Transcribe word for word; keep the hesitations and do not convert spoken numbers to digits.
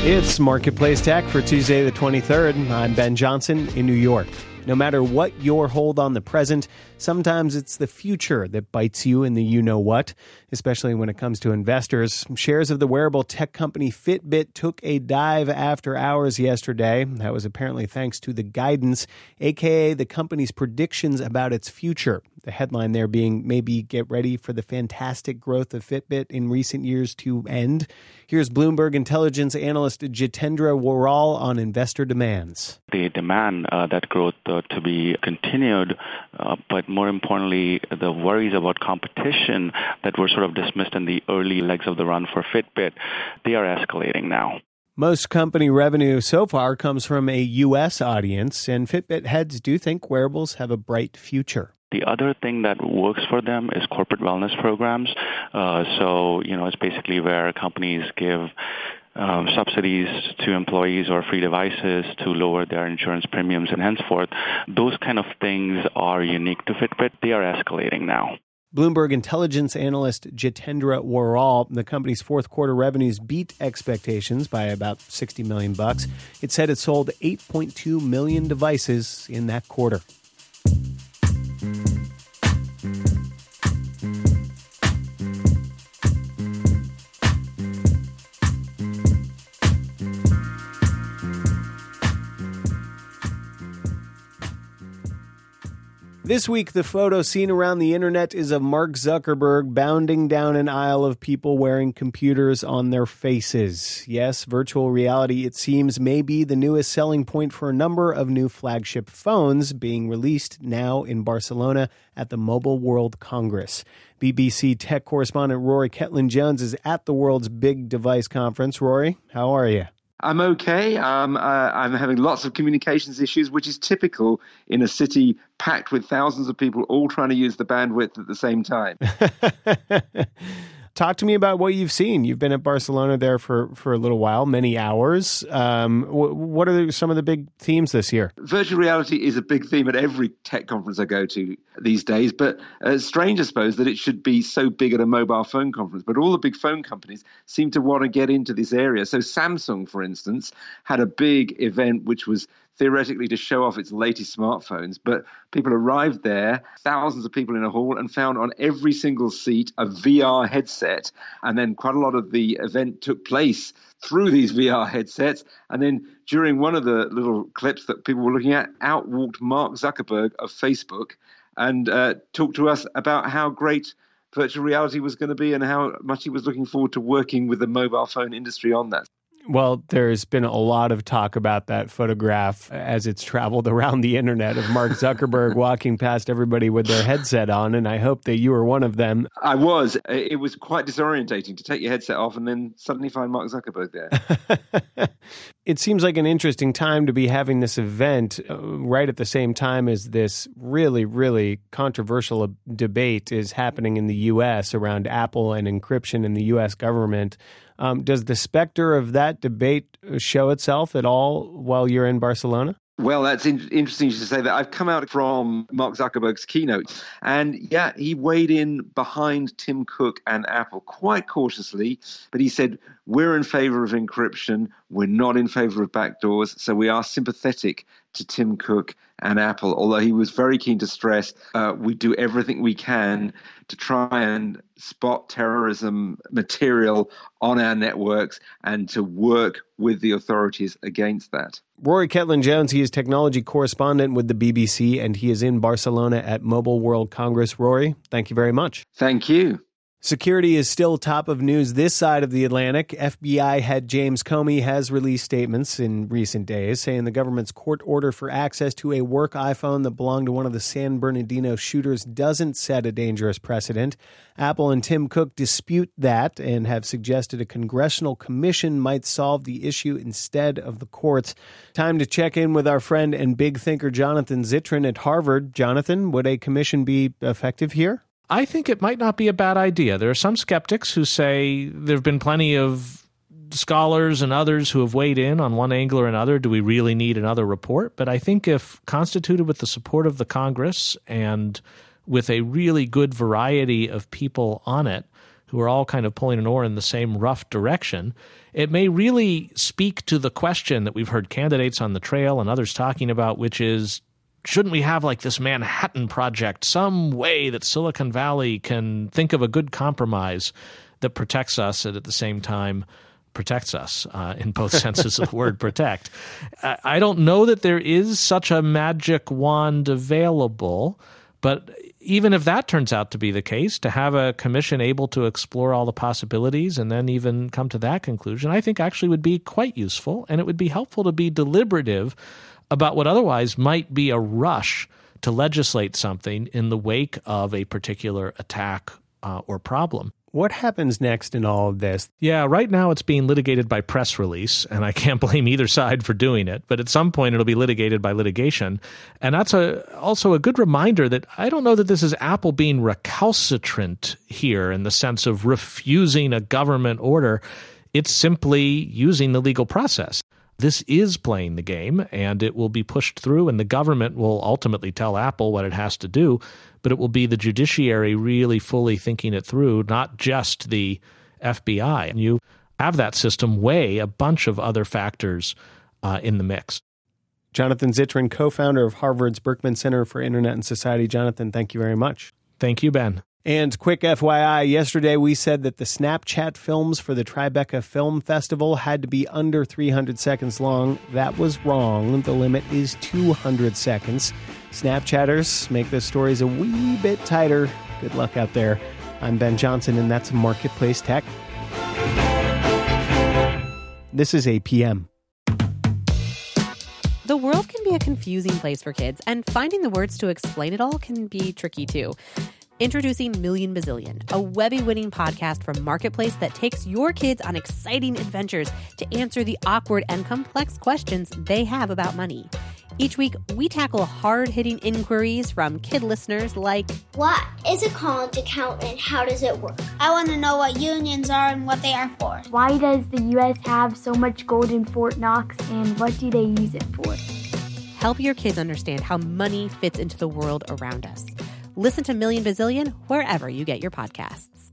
It's Marketplace Tech for Tuesday the twenty-third. I'm Ben Johnson in New York. No matter what your hold on the present, sometimes it's the future that bites you in the you-know-what, especially when it comes to investors. Shares of the wearable tech company Fitbit took a dive after hours yesterday. That was apparently thanks to the guidance, a k a the company's predictions about its future. The headline there being, maybe get ready for the fantastic growth of Fitbit in recent years to end. Here's Bloomberg intelligence analyst Jitendra Warral on investor demands. They demand uh, that growth uh, to be continued, uh, but more importantly, the worries about competition that were sort of dismissed in the early legs of the run for Fitbit, they are escalating now. Most company revenue so far comes from a U S audience, and Fitbit heads do think wearables have a bright future. The other thing that works for them is corporate wellness programs. Uh, so, you know, it's basically where companies give um, subsidies to employees or free devices to lower their insurance premiums and henceforth. Those kind of things are unique to Fitbit. They are escalating now. Bloomberg intelligence analyst Jitendra Warral, the company's fourth quarter revenues beat expectations by about sixty million bucks. It said it sold eight point two million devices in that quarter. This week, the photo seen around the internet is of Mark Zuckerberg bounding down an aisle of people wearing computers on their faces. Yes, virtual reality, it seems, may be the newest selling point for a number of new flagship phones being released now in Barcelona at the Mobile World Congress. B B C tech correspondent Rory Cellan-Jones is at the world's big device conference. Rory, how are you? I'm okay. Um, uh, I'm having lots of communications issues, which is typical in a city packed with thousands of people all trying to use the bandwidth at the same time. Talk to me about what you've seen. You've been at Barcelona there for, for a little while, many hours. Um, w- what are some of the big themes this year? Virtual reality is a big theme at every tech conference I go to these days, but uh, strange, I suppose, that it should be so big at a mobile phone conference. But all the big phone companies seem to want to get into this area. So Samsung, for instance, had a big event which was theoretically to show off its latest smartphones, but people arrived there, thousands of people in a hall, and found on every single seat a V R headset. And then quite a lot of the event took place through these V R headsets. And then during one of the little clips that people were looking at, out walked Mark Zuckerberg of Facebook and uh, talked to us about how great virtual reality was going to be and how much he was looking forward to working with the mobile phone industry on that. Well, there's been a lot of talk about that photograph as it's traveled around the internet of Mark Zuckerberg walking past everybody with their headset on, and I hope that you were one of them. I was. It was quite disorientating to take your headset off and then suddenly find Mark Zuckerberg there. It seems like an interesting time to be having this event uh, right at the same time as this really, really controversial debate is happening in the U S around Apple and encryption in the U S government. Um, does the specter of that debate show itself at all while you're in Barcelona? Well, that's in- interesting to say that. I've come out from Mark Zuckerberg's keynote, and yeah, he weighed in behind Tim Cook and Apple quite cautiously, but he said, we're in favor of encryption, we're not in favor of backdoors, so we are sympathetic to Tim Cook and Apple, although he was very keen to stress uh, we do everything we can to try and spot terrorism material on our networks and to work with the authorities against that. Rory Cellan-Jones, he is technology correspondent with the B B C, and he is in Barcelona at Mobile World Congress. Rory, thank you very much. Thank you. Security is still top of news this side of the Atlantic. F B I head James Comey has released statements in recent days saying the government's court order for access to a work iPhone that belonged to one of the San Bernardino shooters doesn't set a dangerous precedent. Apple and Tim Cook dispute that and have suggested a congressional commission might solve the issue instead of the courts. Time to check in with our friend and big thinker Jonathan Zittrain at Harvard. Jonathan, would a commission be effective here? I think it might not be a bad idea. There are some skeptics who say there have been plenty of scholars and others who have weighed in on one angle or another. Do we really need another report? But I think if constituted with the support of the Congress and with a really good variety of people on it, who are all kind of pulling an oar in the same rough direction. It may really speak to the question that we've heard candidates on the trail and others talking about, which is, shouldn't we have like this Manhattan Project, some way that Silicon Valley can think of a good compromise that protects us and at the same time protects us uh, in both senses of the word protect. I don't know that there is such a magic wand available, but even if that turns out to be the case, to have a commission able to explore all the possibilities and then even come to that conclusion, I think actually would be quite useful, and it would be helpful to be deliberative about what otherwise might be a rush to legislate something in the wake of a particular attack uh, or problem. What happens next in all of this? Yeah, right now it's being litigated by press release, and I can't blame either side for doing it. But at some point it'll be litigated by litigation. And that's a, also a good reminder that I don't know that this is Apple being recalcitrant here in the sense of refusing a government order. It's simply using the legal process. This is playing the game, and it will be pushed through, and the government will ultimately tell Apple what it has to do, but it will be the judiciary really fully thinking it through, not just the F B I. And you have that system weigh a bunch of other factors uh, in the mix. Jonathan Zittrain, co-founder of Harvard's Berkman Center for Internet and Society. Jonathan, thank you very much. Thank you, Ben. And quick F Y I, yesterday we said that the Snapchat films for the Tribeca Film Festival had to be under three hundred seconds long. That was wrong. The limit is two hundred seconds. Snapchatters, make the stories a wee bit tighter. Good luck out there. I'm Ben Johnson, and that's Marketplace Tech. This is A P M. The world can be a confusing place for kids, and finding the words to explain it all can be tricky too. Introducing Million Bazillion, a Webby-winning podcast from Marketplace that takes your kids on exciting adventures to answer the awkward and complex questions they have about money. Each week, we tackle hard-hitting inquiries from kid listeners like, what is a college account and how does it work? I want to know what unions are and what they are for. Why does the U S have so much gold in Fort Knox, and what do they use it for? Help your kids understand how money fits into the world around us. Listen to Million Bazillion wherever you get your podcasts.